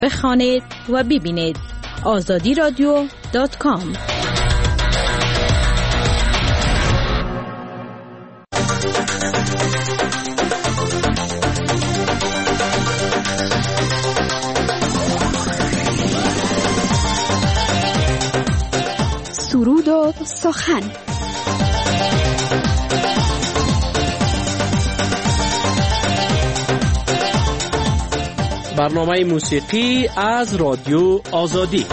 بخوانید و ببینید. azadiradio.com. سرود و سخن. برنامه موسیقی از رادیو آزادی.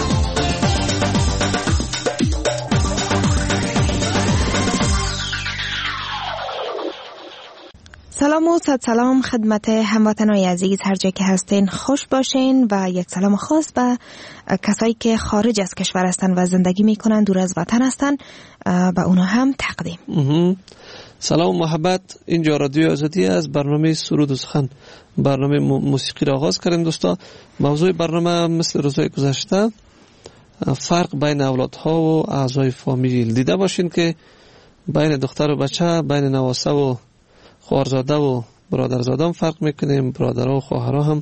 سلام و صد سلام خدمت هموطنان عزیز، هر جا که هستین خوش باشین و یک سلام خاص به کسایی که خارج از کشور هستن و زندگی میکنن، دور از وطن هستن، به اونا هم تقدیم. سلام و محبت. اینجا رادیو آزادی از برنامه سرود و سخن، برنامه موسیقی را آغاز کردیم دوستا. موضوع برنامه مثل روزهای گذشته فرق بین اولادها و اعضای فامیل. دیده باشین که بین دختر و بچه، بین نواسه و خواهرزاده و برادرزاده هم فرق میکنیم، برادرها و خواهرها هم.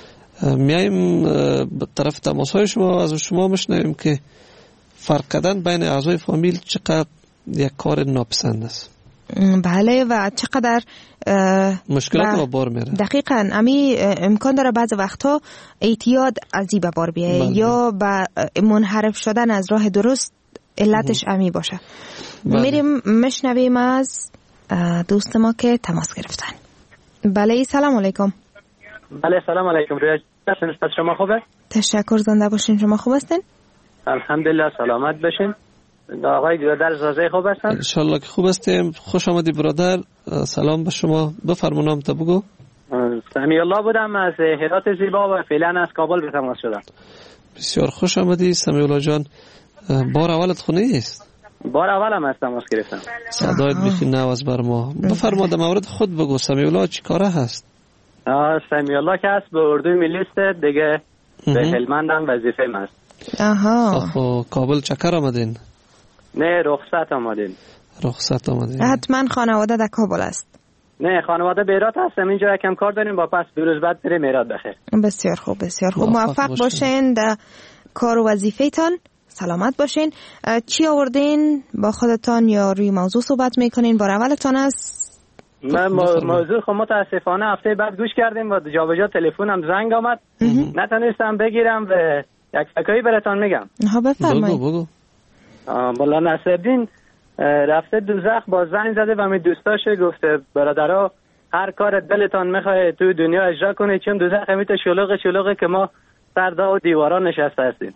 میایم به طرف تماسهای شما، از شما میشنویم که فرق کردن بین اعضای فامیل چقدر یک کار ناپسند است. بله، و چقدر مشکلات با بار میره. دقیقاً امی امکان داره بعض وقتا اعتیاد عجیب بار بیایه یا به منحرف شدن از راه درست علتش امی باشه. میریم مشنویم از دوست ما که تماس گرفتن. بله، سلام علیکم. بله، سلام علیکم. روی شما خوبه؟ تشکر، زنده باشین. شما خوب هستین؟ الحمدلله، سلامت باشین. آقای برادر زازه خوب هستن؟ انشالله که خوب هستیم. خوش آمدی برادر. سلام به شما. بفرمایید نام تا بگو. سمی الله بودم، از هرات زیبا و فعلا از کابل به تماس شدم. بسیار خوش آمدی سمی الله جان. بار اولت خونه است؟ بار اولم از تماس گرفتم. صدایت بخی نواز بر ما. بفرمایید مورد خود بگو. سمی الله چی کاره هست؟ سمی الله که هست به اردوی ملی است دیگه، به هلمند هم وظیفه است. آها. کابل چکر آمدین؟ نه، رخصت آمدین. رخصت آمدین. حتما خانواده در کابل است؟ نه، خانواده بیرات هستم. اینجا یکم کار داریم، با پس 2 روز بعد بریم ایراد. بخیر. بسیار خوب، بسیار خوب. موفق باشین در کار و وظیفه‌تان. سلامت باشین. چی آوردین با خودتان یا روی موضوع صحبت میکنین؟ بار اولتان است؟ من موضوع خب متاسفانه هفته بعد گوش کردیم و جابجا تلفنم زنگ آمد، نتونستم بگیرم و یک فکایی براتون میگم. ها، بفرمایید. بگو. مولا نصرالدین رفته دوزخ، با زنگ زده و می دوستاشه گفته برادرها هر کار دلتان میخواه تو دنیا اجرا کنید، چون دوزخ همیت شلوغه که ما سردا و دیوارا نشسته هستیم.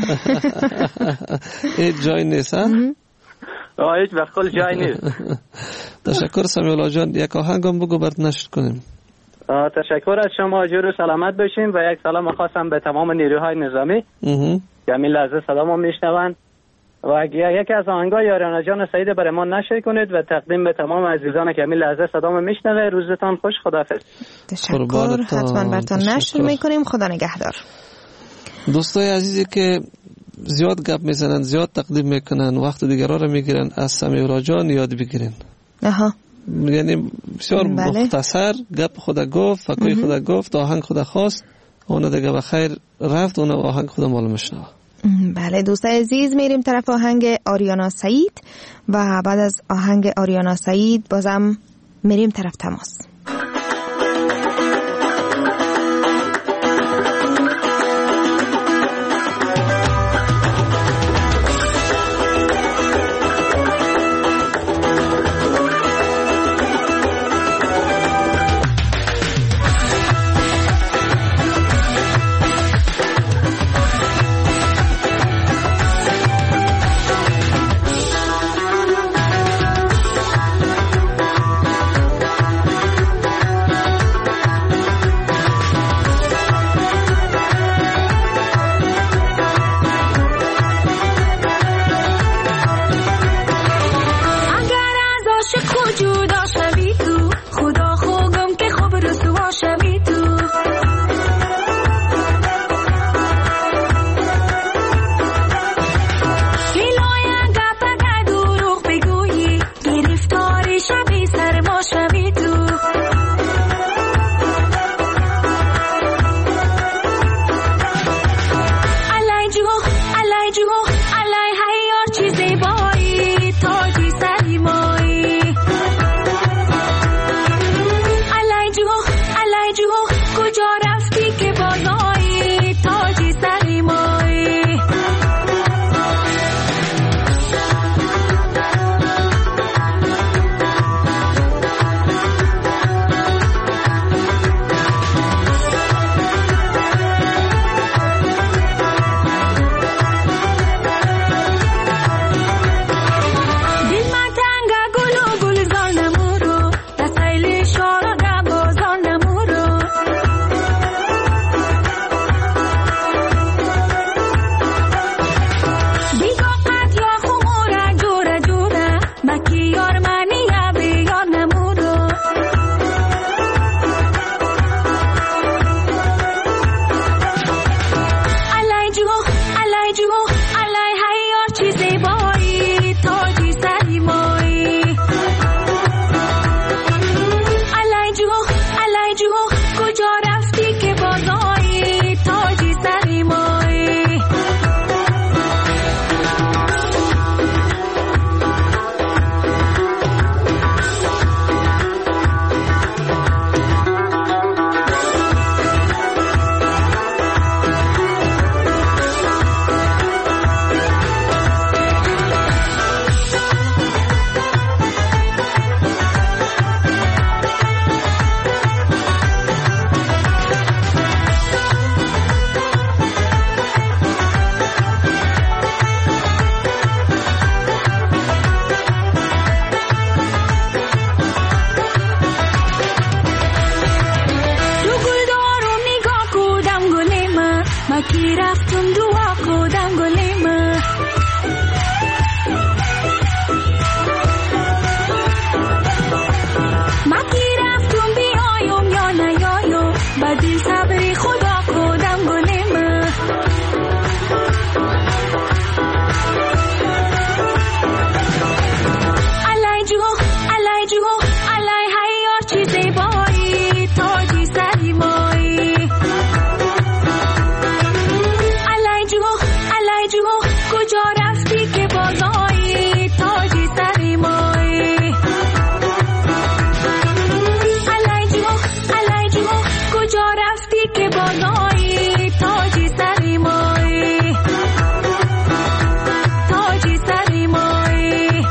هیچ جای نیست ها؟ هیچ وقت جای نیست. تشکر سمی الله جان. یک آهنگم بگو برات نشر کنیم. تشکر از شما. جور و سلامت باشین و یک سلام خاصم به تمام نیروهای نظامی که همین لحظه صدامو میشنون و یکی از آهنگای یاریانا جان سعید برای ما نشر کنید و تقدیم به تمام عزیزان که همین لحظه صدامو میشنوه. روزتان خوش. خداحافظ. تشکر. حتما براتون نشر میکنیم. خدا نگهدار. دوستای عزیزی که زیاد گپ میزنن، زیاد تقدیم میکنن، وقت دیگرها رو میگیرن، از سمی الله جان یاد بگیرین. یعنی بسیار مختصر گپ خدا گفت، فکوی خدا گفت، آهنگ خدا خواست، اون دیگه بخیر رفت، اون آهنگ خدا معلوم شنوه. بله دوستای عزیز، میریم طرف آهنگ آریانا سعید و بعد از آهنگ آریانا سعید بازم میریم طرف تماس. مکی رفتم دعا خودم گلیم مکی رفتم بیایم یا نیایم بدین صبری خدا خودم گلیم علی جو علی حیار چی زیبایی تاجی سری مایی علی جو کجا رفتی که بازایی تاجی سری مایی علی جو کجا رفتی که بازایی تاجی سری مایی تاجی سری مایی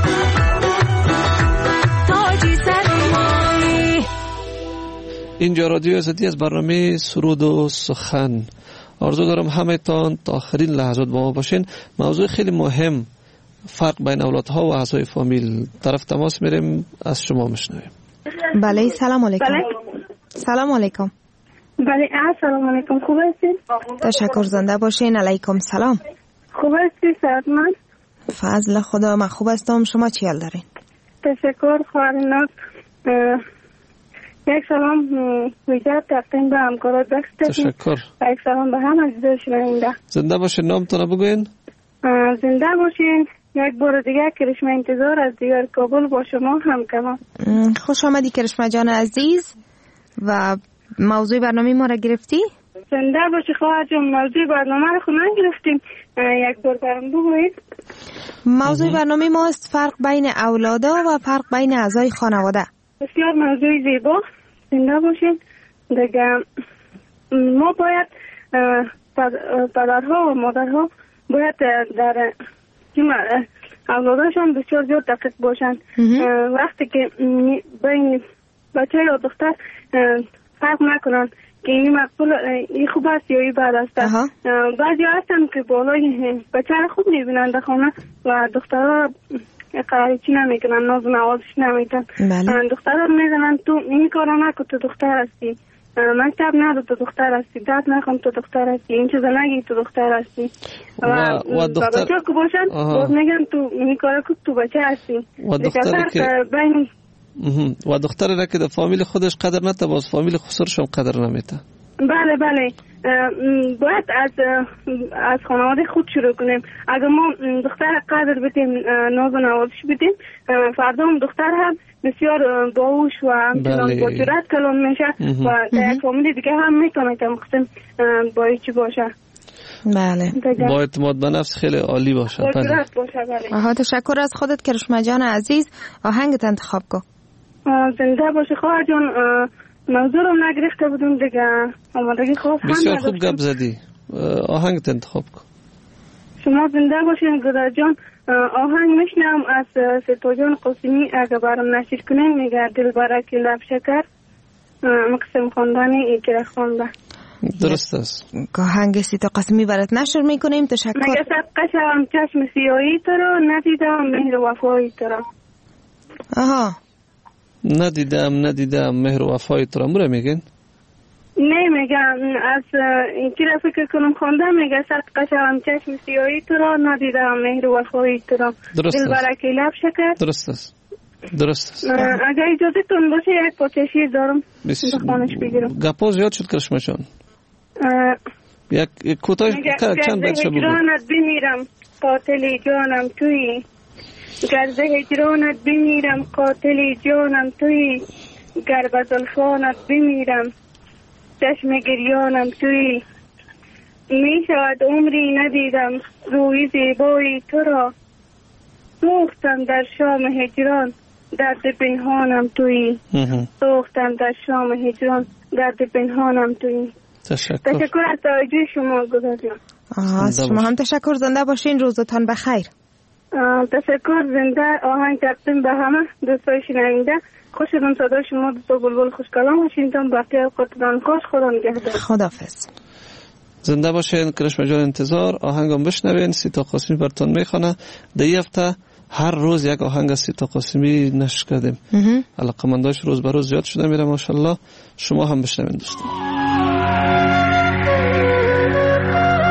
تاجی سری مایی. اینجا رادیو آزادی از برنامه سرود و سخن. آرزو دارم همه تان تا آخرین لحظات با ما باشین. موضوع خیلی مهم، فرق بین اولادها و اعضای فامیل. طرف تماس میریم، از شما میشنویم. بله سلام علیکم. سلام علیکم. بله سلام علیکم. خوب هستید؟ تشکر، زنده باشین. علیکم سلام. خوب هستی سعادتمند؟ فضل خدا من خوب هستم. شما چی حال دارین؟ تشکر خواهرناک. یک سلام ویژه تقدیم به همکارات بخش. تشکر. یک سلام به هم عزیزان شنونده. زنده باشین. نامتون بگوین. زنده باشین. یک بار دیگه کرشمه انتظار از دیگر کابل با شما همکمان. خوش آمدی کرشمه جان عزیز. و موضوع برنامه ما را گرفتی؟ زنده باشی خواهر جان. موضوع برنامه را خود نگرفتیم. یک بار برام بگویید. موضوع برنامه ما است فرق بین اولادا و فرق بین اعضای خانواده. بسیار موضوع زیبا. زنده باشین. دیگه ما باید پدرها و مادرها باید در اولادشان بسیار زیاد دقیق باشن. وقتی که بین بچه یا دختر فرق نکنن که این مقبول این خوب است یا این بد است. بعضی هستن که بالای بچه را خوب میبینن در خانه و دخترها قراری چی نمیکنن، ناز و نوازش نمیکنن. دخترها میزنن تو این کارا نکن، تو دختر هستی، مکتب نرو، تو دختر هستی، درد نخون، تو دختر هستی، این چیزا نگی، تو دختر هستی. و دختر که باشن باز میگن تو این کارا که تو بچه هستی. و دختر که و دختر را که در فامیل خودش قدر نته، باز فامیل خسرش هم قدر نمیته. بله باید از خانواده خود شروع کنیم. اگر ما دختر قدر بدیم، ناز و نوازش بدیم، فردا هم دختر هم بسیار باهوش و همچنان با جرأت کلام میشه و در یک فامیل دیگه هم میتونه که مخصوصا باهوش باشه. بله. با اعتماد به نفس خیلی عالی باشه. با جرأت باشه. بله. تشکر از خودت کرشمه جان عزیز. آهنگت انتخاب کن. زنده باشی خواهر جان. موضوع رو نگرفته بودم دیگه. آمادگی خوب هم بسیار خوب گپ زدی. آهنگت انتخاب کن. شما زنده باشین گذر جان. آهنگ میشنم از سیتا جان قاسمی. اگه برام نشر کنین میگه دل برکی لب شکر. مقسم خواندن ایکره خونده. درست است. آهنگ سیتا قاسمی برات نشر میکنیم. تشکر. مگه صدقه شوم چشم سیاهی تو رو، ندیدم مهر وفایی تو رو. ندیدم مهر و وفای تو را. مورا میگن؟ نه میگم از این که فکر کنم خوندم. میگه صدقه شوم چشم سیاهی تو را، ندیدم مهر و وفای تو را. دل برکی لب شکر. درست است. اگر اجازه تون باشه یک پاچه شیر دارم بخوانش بگیرم. گپا زیاد شد کرشمه جان. یک کوتاه چند بیت شو بگو. هجرانت بمیرم قاتل جانم تویی، گرز هجرانت بمیرم قاتل جانم تویی، گر به زلفانت بمیرم چشم گریانم تویی. می شود عمری ندیدم روی زیبایی تو را، سوختم در شام هجران درد پنهانم تویی. سوختم در شام هجران درد پنهانم تویی. تشکر از توجه شما گذاریم. شما هم تشکر. زنده باشین. روزتان بخیر. تشکر. زنده. آهنگ تقدیم به همه دوستای شنونده. خوشتون صدا شما دوستا بلبل خوش کلام باشین. تان بقیه خودتان خوش. خدا نگهدار. خداحافظ. زنده باشین. کرشمه جان انتظار. آهنگم بشنوین. سیتا قاسمی براتون میخونه. در این هفته هر روز یک آهنگ سیتا قاسمی نشر کردیم. علاقمنداش روز به روز زیاد شده میره ماشاءالله. شما هم بشنوین دوستان.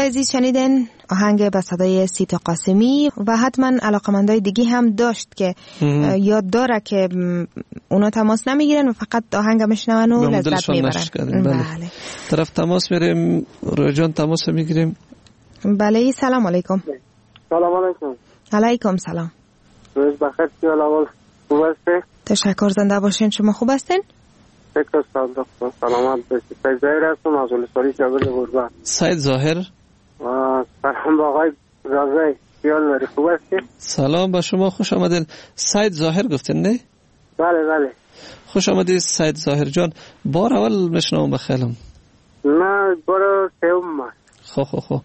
عزیز شنیدین آهنگ به صدای سیتا قاسمی و حتما علاقمندای دیگه هم داشت که یاد داره که اونا تماس نمیگیرن و فقط آهنگ میشنون و لذت میبرن. بله. طرف تماس میریم. رویا جان تماس میگیریم. بله سلام علیکم. سلام علیکم. علیکم سلام. روز بخیر. سلام. خوب هستی؟ تشکر. زنده باشین. شما خوب هستین؟ تشکر دکتر. سلامت باشید. سید ظاهر هستم از ولسوالی جبل گربه. سید ظاهر. سلام با آقای رضایی. خیال داری خوب هستی؟ سلام با شما. خوش آمدین. سید ظاهر گفتین نه؟ بله. خوش آمدید سید ظاهر جان. بار اول میشنوم بخیلم. نه بار سوم. خب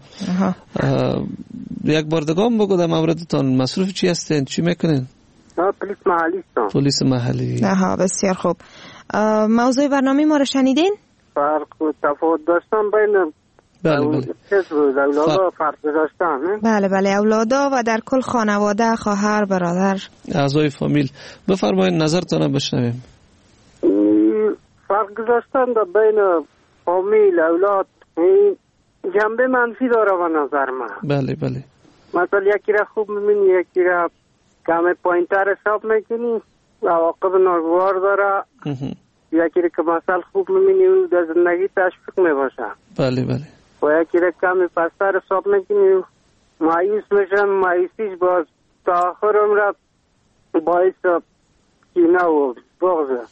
یک بار دگام بگو در موردتان. مصروف چی هستین؟ چی میکنین؟ پلیس محلی هستم. پلیس محلی. بسیار خوب. موضوع برنامه ما رو شنیدین؟ فرق و تفاوت داشتن بین اولادا فرق داشتن. بله اولادا و در کل خانواده، خواهر، برادر، اعضای فامیل. بفرمایید نظرتان بشنویم. فرق داشتن بین فامیل اولاد جنبه منفی داره به نظر من. بله. مثلا یکی را خوب می‌بینی، یکی را کم پایین‌تر حساب می‌کنی، عواقب ناگوار داره. یکی را که مثلا خوب می‌بینی او در زندگی تشویق می‌باشه. بله. و یکی را کم پستر حساب می‌کنی، مایوس میشن، مایوسیش باز تا آخر عمر باعث کینه و بغض.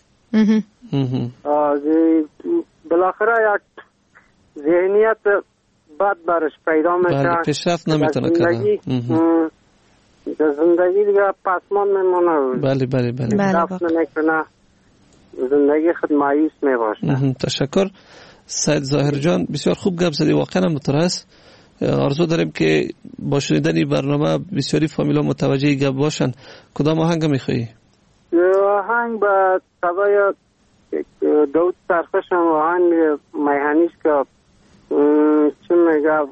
بالاخره یک ذهنیت بد برش پیدا میشه. پیشرفت نمیتونه کنه. در زندگی دیگه پسمان میمونه. بله. پیشرفت نمیکنه. زندگی خود مایوس میباشه. تشکر سید ظاهر جان. بسیار خوب گپ زدی. واقعا مترس. آرزو داریم که با شنیدن برنامه بسیاری فامیلا متوجه گپ باشن. کدام آهنگ میخوایی؟ آهنگ به صدای داود سرخوش هم آهنگ میهنیش که چی میگه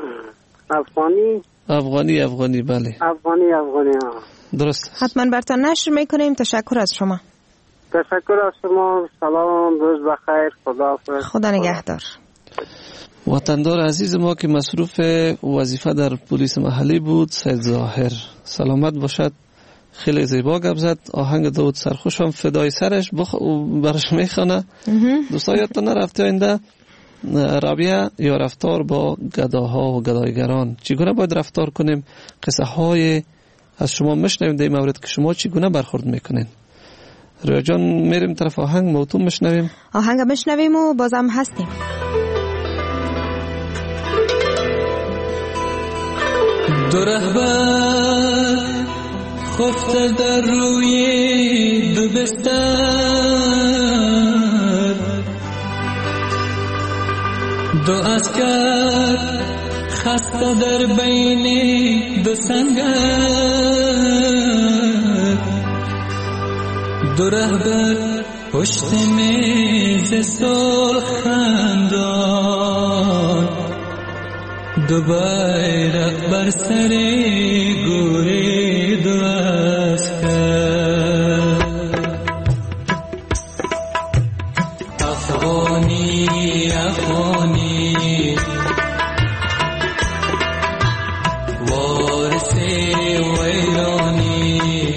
افغانی بله. افغانی ها. درست. حتما براتون نشر میکنیم. تشکر از شما. تشکر از شما. سلام، روز بخیر. خدا نگهدار. وطندار عزیز ما که مصروف وظیفه در پلیس محلی بود، سید ظاهر. سلامت باشد. خیلی زیبا گپ زد. آهنگ داود سرخوش هم فدای سرش برش میخونه. دوستا یادتون نرفته آینده رابیه یا رفتار با گداها و گدایگران چگونه باید رفتار کنیم؟ قصه های از شما میشنویم در این مورد که شما چگونه برخورد میکنین. رویا جان میریم طرف آهنگ موتون میشنویم. آهنگ میشنویم و بازم هستیم. دو رهبر خفته در روی دو بستر، دو عسکر خسته در بین دو سنگر، دو رهبر پشت میز صلح خندان، دو بیرق بر سر گوری دو عسکر. افغانی افغانی وارث ویرانی،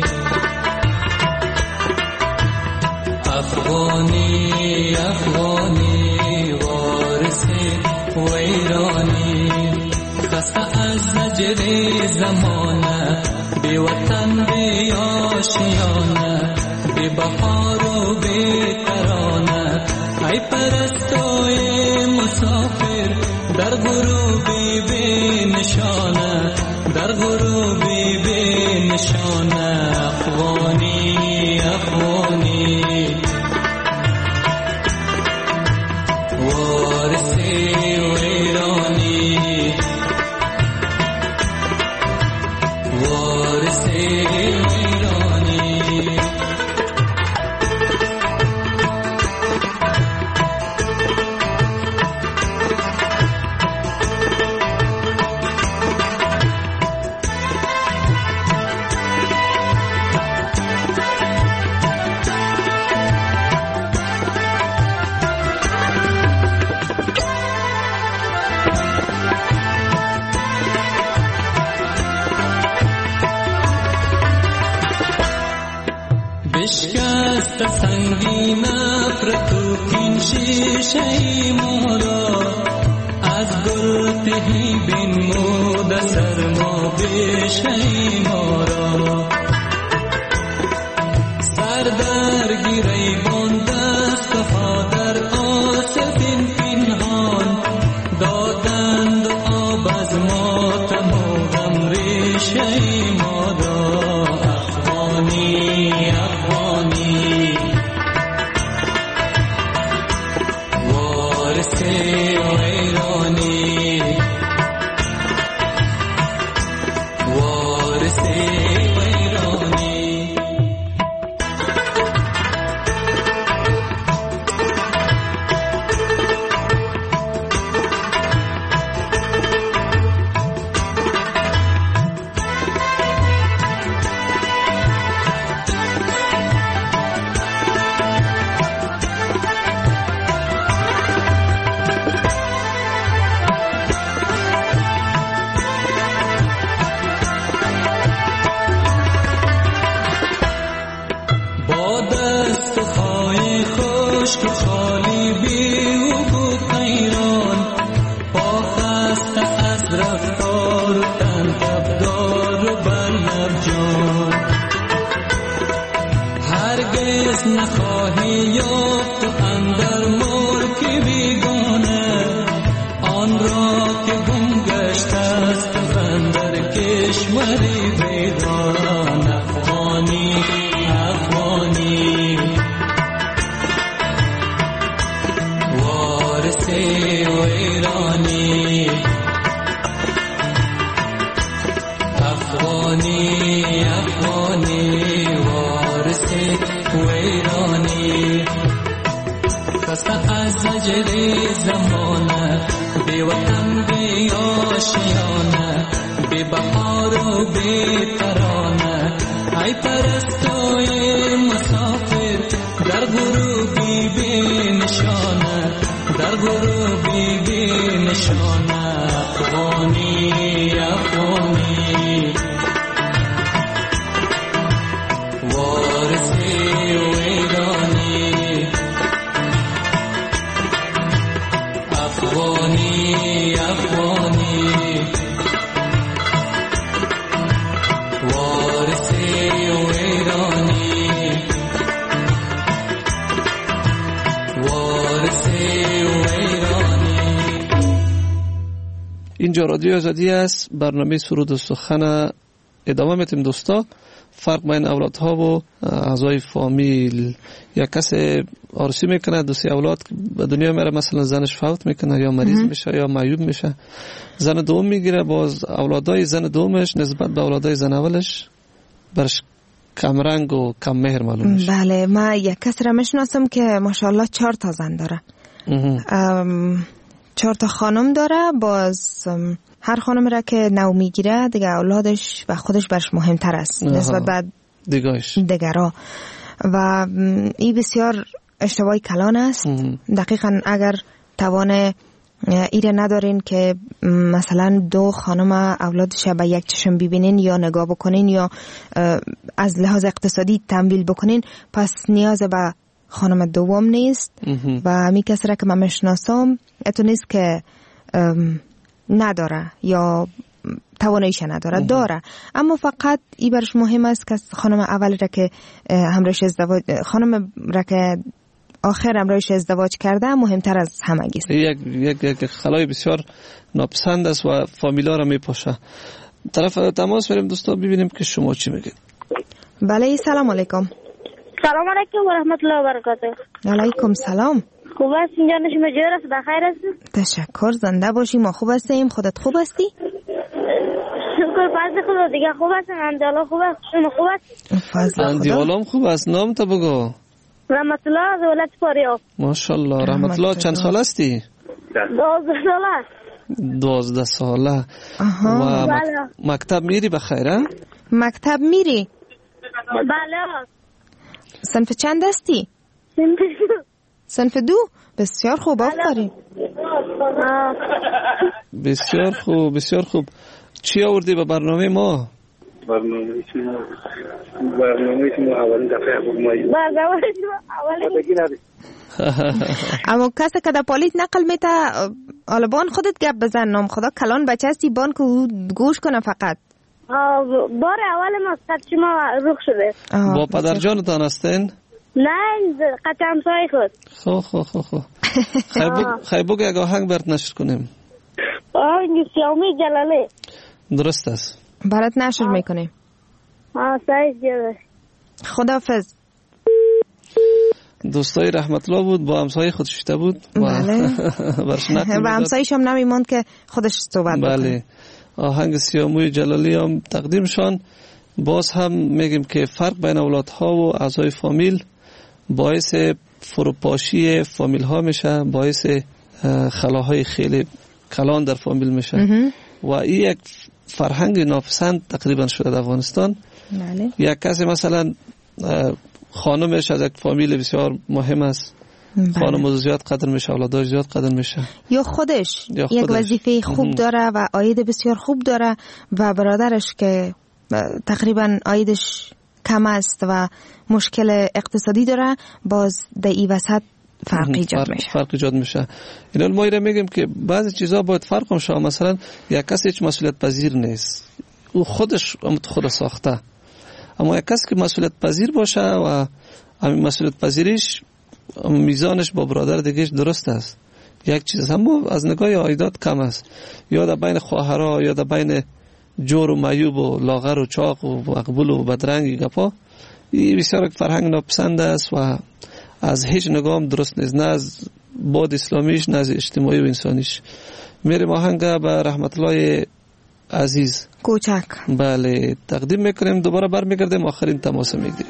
افغانی افغانی وارث ویرانی، خسته از زجر زمانه، بی وطن بی آشیانه، بی بهار و بی ترانه، ای پرستوی مسافر در غروبی بی نشانه، در غروبی بی نشانه. افغانی افغانی وارث ویرانی، وارث ویرانی. بشکست سنگین نفرت و کین شیشه ما را از گل تهی بنمود سرما بیشه ما را سر در گریبان دست ها در آسفین پنهان دادند آب از ماتم و غم ریشه ما را افغانی افغانی وارث ایرانی وارث ایرانی که خالی بی و بود ایران با خسته از رفتار و تنهبدار و برلب جان هرگز نخواهی یافت و اندر ملک بیگانه آن را که گم گشت است و اندر کشوری بیدان افغانی افغانی وارث ایرانی افغانی افغانی وارث ایرانی خسته از زجر زمانه بی وطن بی آشیانه بی بهار و بی ترانه ای پرستوی مسافر در غروبی بی نشانه در غروبی بی نشانه افغانی افغانی وارث ایرانی افغانی افغانی وارث ایرانی وارث ایرانی. اینجا رادیو آزادی است. برنامه سرود و سخن ادامه میتیم دوستا. فرق بین اولادها و اعضای فامیل. یا کسی عروسی میکنه دو سه اولاد به دنیا میره، مثلا زنش فوت میکنه یا مریض میشه یا معیوب میشه، زن دوم میگیره، باز اولادای زن دومش نسبت به اولادای زن اولش برش کم رنگ و کم مهر معلوم میشه. بله، من یک کس را میشناسم که ماشاءالله 4 تا زن داره، 4 تا خانم داره. باز هر خانم را که نو میگیره دیگه اولادش و خودش برش مهمتر است نسبت به دیگرها و این بسیار اشتباهی کلان است. دقیقا اگر توان ایره ندارین که مثلا 2 خانم اولادش به یک چشم ببینین یا نگاه بکنین یا از لحاظ اقتصادی تمویل بکنین، پس نیاز به خانم دوم نیست. و می کسی را که من میشناسم اتو نیست که نداره یا تواناییش نداره، داره، اما فقط این برش مهم است که خانم اول را که همراهش ازدواج، خانم را که آخر همراهش ازدواج کرده مهمتر از همه است. یک خلای بسیار ناپسند است و فامیلا را میپاشه. طرف تماس بریم دوستا ببینیم که شما چی میگید. بله، سلام علیکم. سلام علیکم و رحمت الله و برکاته. علیکم سلام. خوب هستین جان؟ شما جور است؟ بخیر هستین؟ تشکر، زنده باشی. ما خوب هستیم. خودت خوب هستی؟ شکر فضل خدا دیگه خوب هستم. الحمدلله خوب است. شما خوب هستین؟ فضل خدا. اندیالام خوب است. نام تا بگو. رحمت الله از ولایت فاریاب. ماشاءالله. رحمت الله چند سال هستی؟ 12 ساله. 12 ساله. و مکتب میری بخیره؟ مکتب میری؟ بله. صنف چند هستی؟ صنف 2. بسیار خوب، آفرین. بسیار خوب، بسیار خوب. چی آوردی به برنامه ما؟ برنامه شما اولین دفعه بود ما اما کسی که در پالیت نقل میته حالا بان خودت گپ بزن نام خدا کلان بچه هستی بان که گوش کنه فقط بار اول ما قد شما روخ شده با پدر جانتان هستین؟ نه قد همسای خود خو خیبوگ یک آهنگ برد نشر کنیم آهنگ سیامی جلاله درست است برات نشر میکنیم سعید جلاله خداحافظ دوستای رحمت الله بود با همسایه خود شده بود بله و همسایش هم نمیموند که خودش صحبت بکنه بله آهنگ سیاموی جلالی هم تقدیمشان باز هم میگیم که فرق بین اولادها و اعضای فامیل باعث فروپاشی فامیل ها میشه باعث خلاهای خیلی کلان در فامیل میشه و این یک فرهنگ ناپسند تقریبا شده در افغانستان بله یک کسی مثلا خانمش از یک فامیل بسیار مهم است خانم زیاد قدر میشه اولادش زیاد قدر میشه یا خودش یک وظیفه خوب داره و عاید بسیار خوب داره و برادرش که تقریبا عایدش کم است و مشکل اقتصادی داره باز در این وسط فرق ایجاد میشه اینا ما میگیم که بعضی چیزا باید فرق کنه مثلا یک کسی هیچ مسئولیت پذیر نیست او خودش خود ساخته اما یک کسی که مسئولیت پذیر باشه و همین مسئولیت پذیریش میزانش با برادر دیگهش درست است یک چیز هم از نگاه عایدات کم است یا در بین خواهرها یا در بین جور و معیوب و لاغر و چاق و مقبول و بدرنگی گپا این بسیار فرهنگ ناپسند است و از هیچ نگاه درست نیست نه از بعد اسلامیش نه از اجتماعی و انسانیش میریم آهنگ به رحمت الله عزیز کوچک بله تقدیم میکنیم دوباره برمیگردیم آخرین تماس میگیریم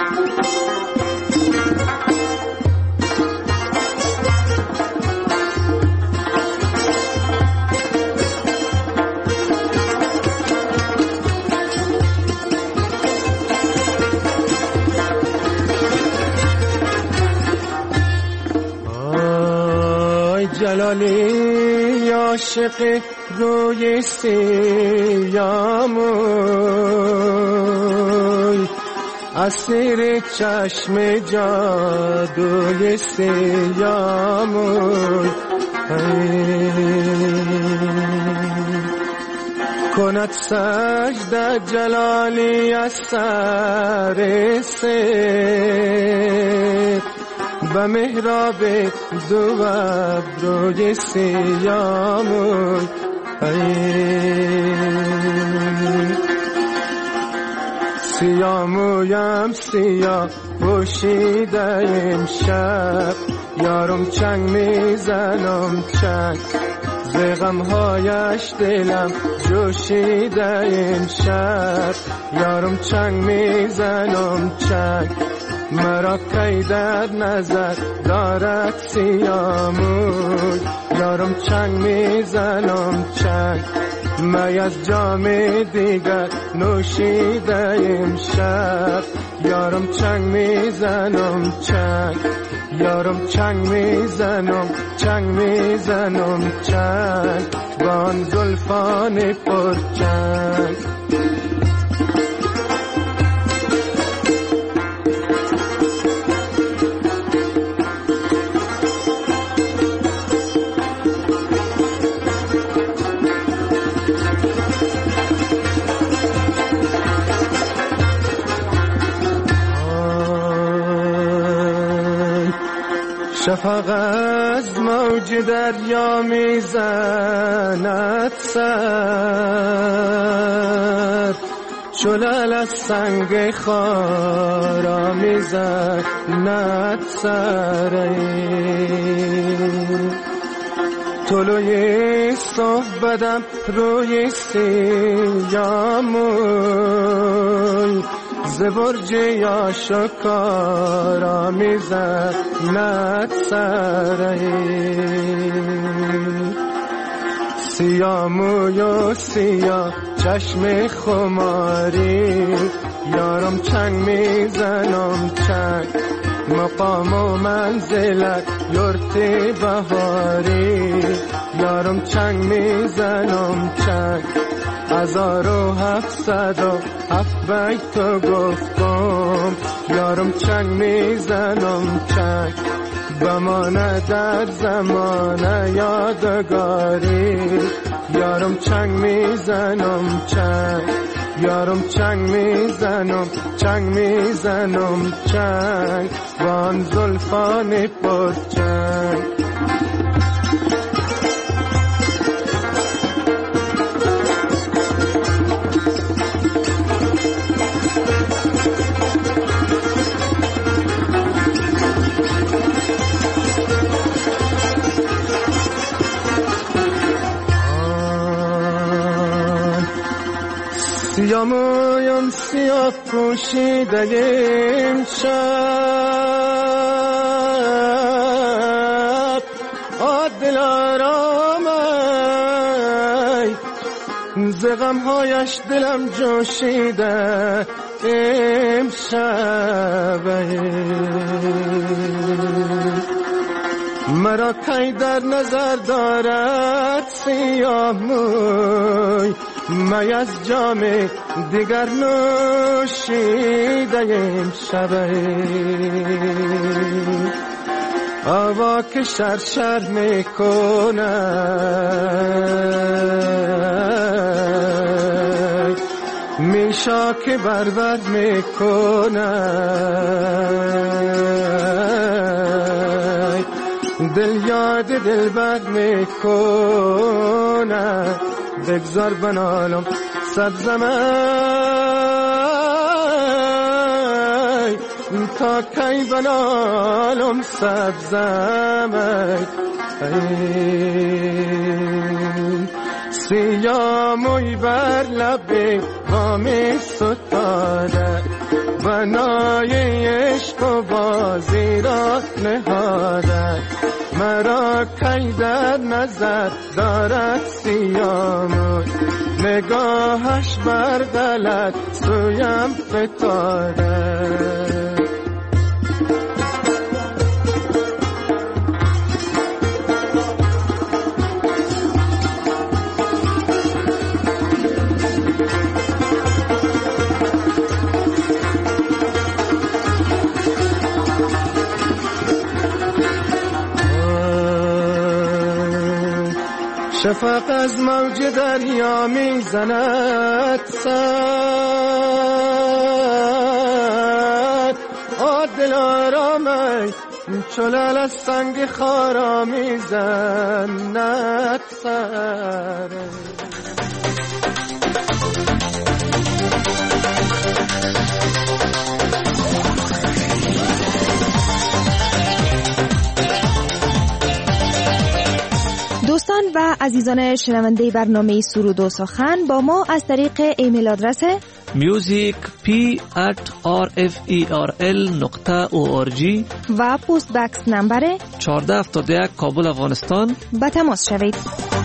جلالی عاشق روی سیاموی اسیر چشم جادوی سیاموی کند سجده جلالی از سر سر به محراب دو ابروی سیاموی سیامویم سیاه پوشیده امشب یارم چنگ میزنم چنگ ز غمهایش دلم جوشیده امشب یارم چنگ میزنم چنگ مرا کی در نظر دارد سیاموی یارم چنگ میزنم چنگ می از جام دیگر نوشیده امشب یارم چنگ میزنم چنگ یارم چنگ میزنم چنگ با آن زلفان پرچنگ شفق از موج دریا میزند سر شلال از سنگ خارا میزند سر طلوع صبح بدم روی سیاموی زبرج یا شکارا میزند سرهی سیاموی و سیاه چشم خماری یارم چنگ میزنم چنگ مقام و منزلت یورت بهاری یارم چنگ میزنم چنگ 1707 بیت گفتم یارم چنگ میزنم چنگ بمانه در زمان یادگاری یارم چنگ میزنم چنگ یارم چنگ میزنم چنگ وان زلفان پر چنگ سیاه مویم سیاه پوشیده امشب دل آرامه ز غمهایش دلم جوشیده امشب مرا کی در نظر دارد سیاه موی می از جام دیگر نوشیده امشب هوا که شرشر میکنه میشا که بربر میکنه دل یاد دل بر میکنه بگذار بنالم سبزمه تا کی بنالم سبزمه سیاه موی بر لب وامی ستاره بنای عشق و بازی را نهاده مرا کی در نظر دارد سیاه موی نگاهش بر غلط سویم فتاده شفق از موج دریا میزند سر دل آرامه چلال از سنگ خارا میزند سر دوستان و عزیزان شنونده برنامه سرود و سخن با ما از طریق ایمیل آدرس music@rferl.org و پست بکس نمبر 1471 کابل افغانستان با تماس شوید.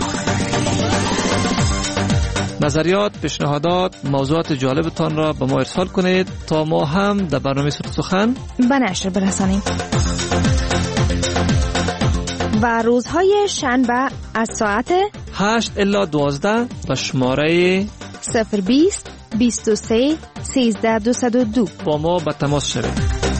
نظریات، پیشنهادات، موضوعات جالبتان را به ما ارسال کنید تا ما هم در برنامه سرود و سخن به نشر برسانیم. و روزهای شنبه از ساعت 8 الی 12 به شماره 020 23 13 202 با ما به تماس شوید.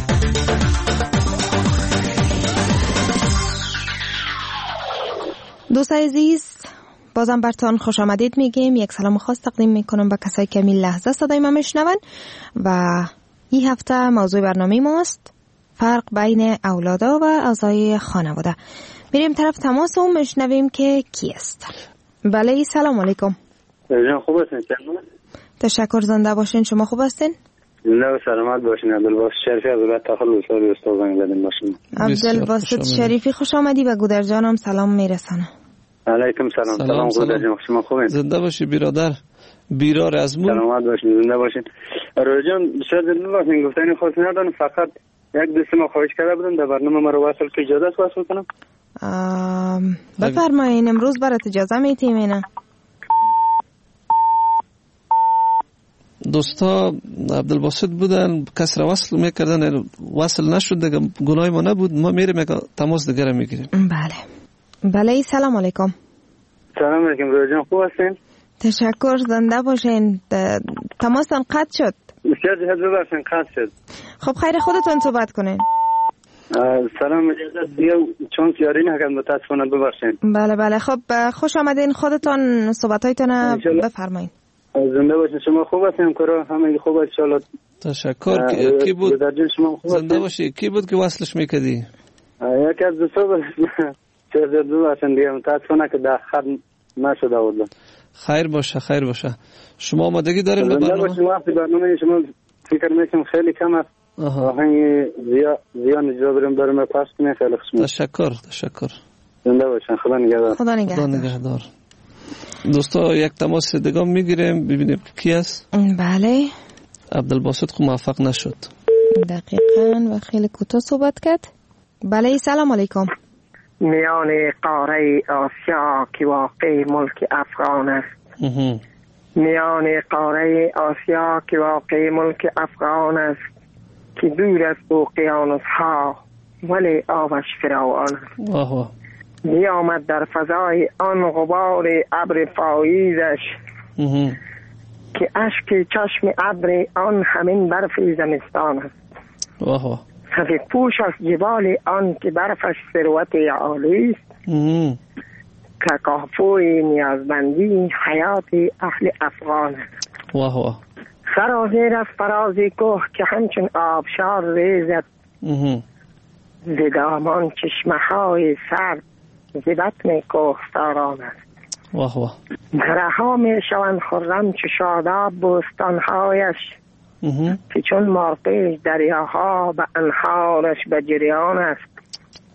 دوست عزیز بازم برتان خوش آمدید میگیم. یک سلام خاص تقدیم میکنم به کسایی که این لحظه صدای ما میشنون و این هفته موضوع برنامه ماست فرق بین اولادا و اعضای خانواده. میریم طرف تماس و میشنویم که کی است. بله سلام علیکم. خوب هستین؟ تشکر، زنده باشین. شما خوب هستین؟ زنده و سلامت باشین. عبدالباسط شریفی از ولایت تخار استاد زنگ زدین باشین. عبدالباسط شریفی خوش آمدی و گودر جانم سلام میرسانه. علیکم سلام گودر جان، شما خوبین؟ زنده باشی برادر. بیرار از مون سلامت باشین، زنده باشین. روی جان بسیار زنده باشین. گفتنی خواست ندارم، فقط یک دوست ما خواهش کرده بودم در برنامه ما رو وصل که اجازه است وصل کنم. بفرمایین، امروز برات اجازه میتیم. اینا دوستا عبدالباسط بودن، کس را وصل میکردن، وصل نشد دیگه، گناه ما نبود. ما میریم تماس دیگه میگیریم. بله سلام علیکم. سلام علیکم روی جان، خوب هستین؟ تشکر، زنده باشین. تماسم قطع شد. بسیار جهت ببخشین قطع شد. خب خیر، خودتون صحبت کنین. سلام، اجازه دیگه چون یاری نکردم متاسفانه ببخشین. بله بله، خب خوش آمدین. خودتان صحبتایتان بفرمایین. زنده باشین. شما خوب هستین؟ کارا همه خوب است ان شاء الله. تشکر. کی بود؟ زنده باشی. کی بود که وصلش میکردی؟ یکی از دوستا بود. چه ببخشین دیگه متاسفانه که در خط نشده بود. خیر باشه، خیر باشه. شما آمادگی دارین به برنامه؟ وقتی برنامه شما فکر میکنم خیلی کم است. آهنگ زیان اجرا بریم پس کنیم. خیلی خوشم. تشکر. زنده باشین. خدا نگهدار. خدا نگهدار. دوستا یک تماس دیگه میگیریم ببینیم کی است. بله. عبدالباسط خو موفق نشد. دقیقاً و خیلی کوتاه صحبت کرد. بله، سلام علیکم. میان قاره آسیا که واقع ملک افغان است. میان قاره آسیا که واقع ملک افغان است، که دور از اقیانوس ها ولی آبش فراوان است. می آمد در فضای آن غبار ابر پاییزش، که اشک چشم ابر آن همین برف زمستان است. سفید پوش از جبال آن که برفش ثروت عالی است، که کافوی نیازمندی حیات اهل افغان است. سرازیر از فراز کوه که همچون آبشار ریزد، ز دامان چشمه های سرد ز بطن کوهساران است. درها می شوند خرم چو شاداب بوستانهایش، که چون مارپیش دریاها به انهارش به جریان است.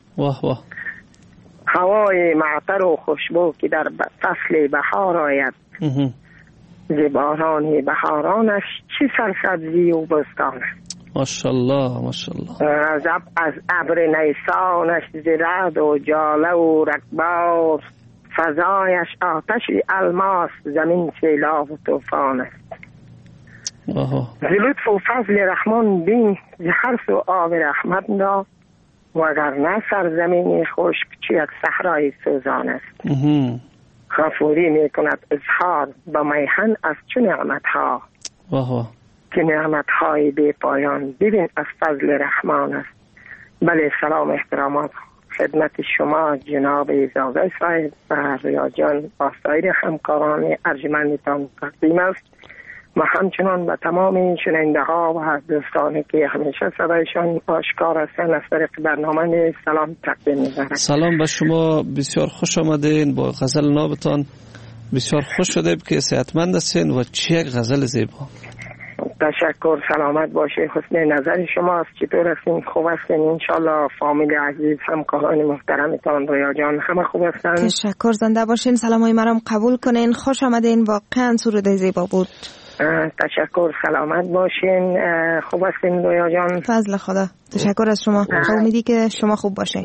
هوای معطر و خوشبو که در فصل بهار آید، ز باران بهارانش چه سرسبزی و بستان است. ماشاءالله. از ابر نیسانش ز رعد و جاله و رگبار، فضایش آتش الماس زمین سیلاب و طوفان است. ز لطف و فضل رحمان بین ز هر سو آب رحمت را، وگرنه سرزمین خشک چه یک صحرای سوزان است. غفوری می کند اظهار با میهن از چه نعمت ها، که نعمت های بی پایان ببین از فضل رحمان است. بله، سلام احترامات خدمت شما جناب زاده صاحب و ریا جان با سایر همکاران ارجمندتان تقدیم است، و همچنان به تمام شنونده ها و دوستانی که همیشه صدایشان آشکار هستند از طریق برنامه سلام تقدیم می‌کنم. سلام به شما، بسیار خوش آمدین. با غزل نابتان بسیار خوش شده که صحتمند هستین و چه یک غزل زیبا. تشکر، سلامت باشه. حسن نظر شما است. چطور هستین؟ خوب هستین؟ انشالله فامیل عزیز همکاران محترمتان ریا جان همه خوب هستن؟ تشکر، زنده باشین. سلامای مرام قبول کنین. خوش آمدین. واقعا سرود زیبا بود. تشکر، سلامت باشین. خوب هستین ریا جان؟ فضل خدا. تشکر از شما. امیدی که شما خوب باشین.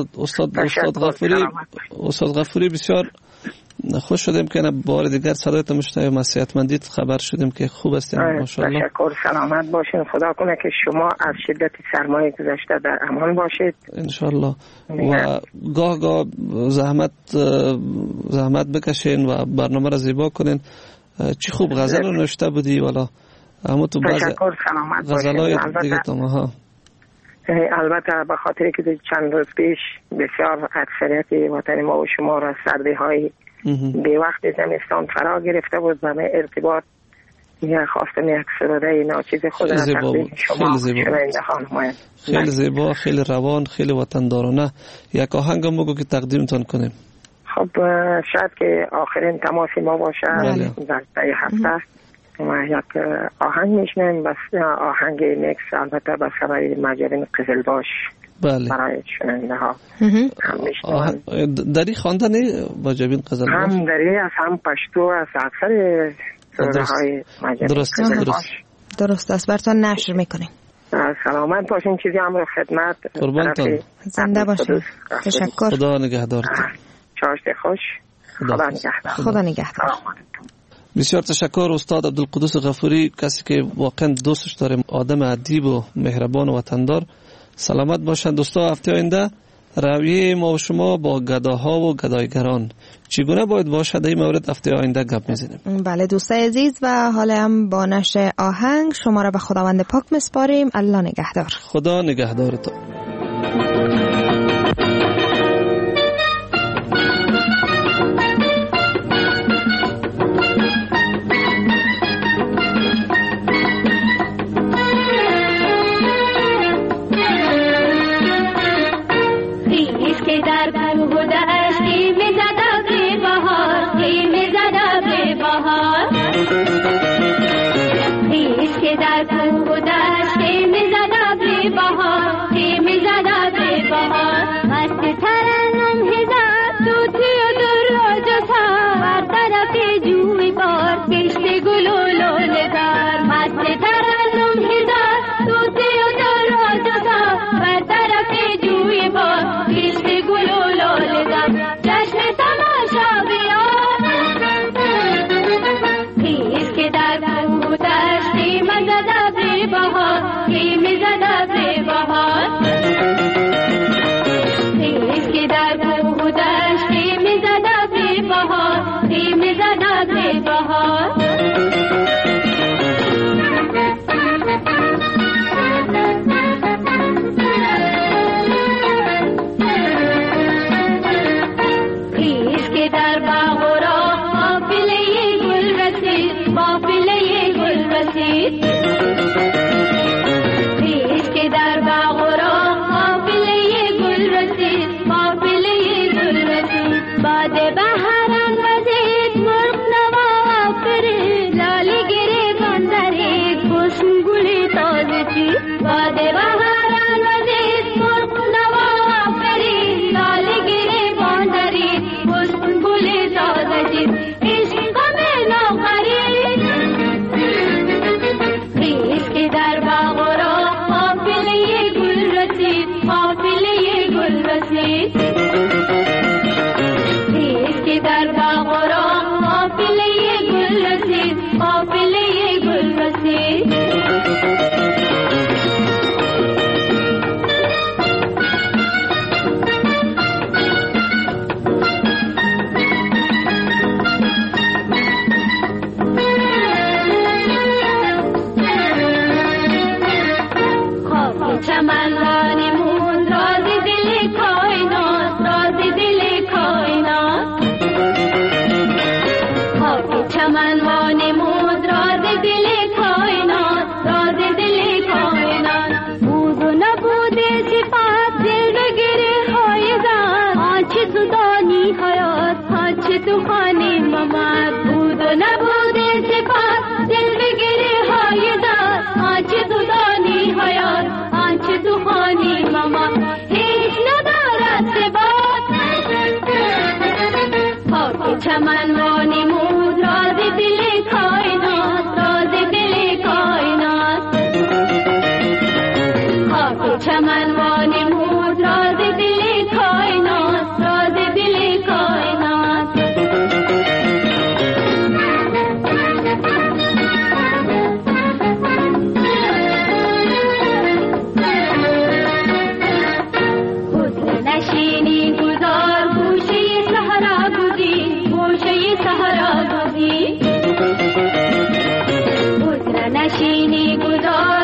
استاد غفوری بسیار خوش شدیم که بار دیگر صدایت مشتاق صحتمندیت خبر شدیم که خوب هستین. ماشاءالله. تشکر، سلامت باشین. خدا کنه که شما از شدت سرمایه گذشته در امان باشید انشالله. و گاه زحمت بکشین و برنامه را زیبا کنین. چی خوب غزل رو نوشته بودی والا. اما تو بعض غزلای دیگه تمام البته به خاطر که چند روز پیش بسیار اکثریت وطن ما و شما را سردی های به وقت زمستان فرا گرفته بود و من ارتباط خواستم یک سروده ناچیز خود را تقدیم شما شنونده ها. خیلی زیبا، خیلی روان، خیلی وطندارانه. یک آهنگ مگو که تقدیمتان کنیم. خب شاید که آخرین تماس ما باشه در طی هفته و یک آهنگ میشنیم. بس آهنگ میکس البته به سبای مجابین قزلباش برای شنونده ها هم میشنیم. داری خواندن مجابین قزلباش؟ هم داری از هم پشتو از اکثر سروده های مجابین قزلباش. درست است، براتون نشر میکنیم. سلامت باشین. چیزی هم رو خدمت قربانتان. زنده باشین. تشکر. خدا نگهدار. چاشت خوش. خدا نگهدار. بسیار تشکر استاد عبدالقدوس غفوری، کسی که واقعا دوستش داریم، آدم ادیب و مهربان و وطندار. سلامت باشند دوستا. هفته آینده رویه ما و شما با گداها و گدایگران چگونه باید باشد؟ این مورد هفته آینده گپ میزنیم. بله دوستای عزیز، و حالا هم با نشر آهنگ شما را به خداوند پاک مسپاریم. الله نگهدار. خدا نگهدار تو. نشینی گذار